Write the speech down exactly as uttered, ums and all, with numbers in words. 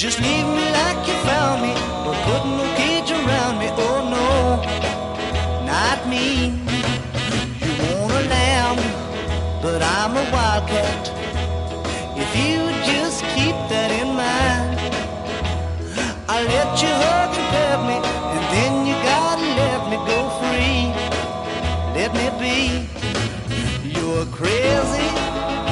Just leave me like you found me, but put no cage around me. Oh no, not me. You want a lamb, but I'm a wildcat. If you would just keep that in mind, I'll let you hug and pet me, and then you gotta let me go free. Let me be. You're crazy,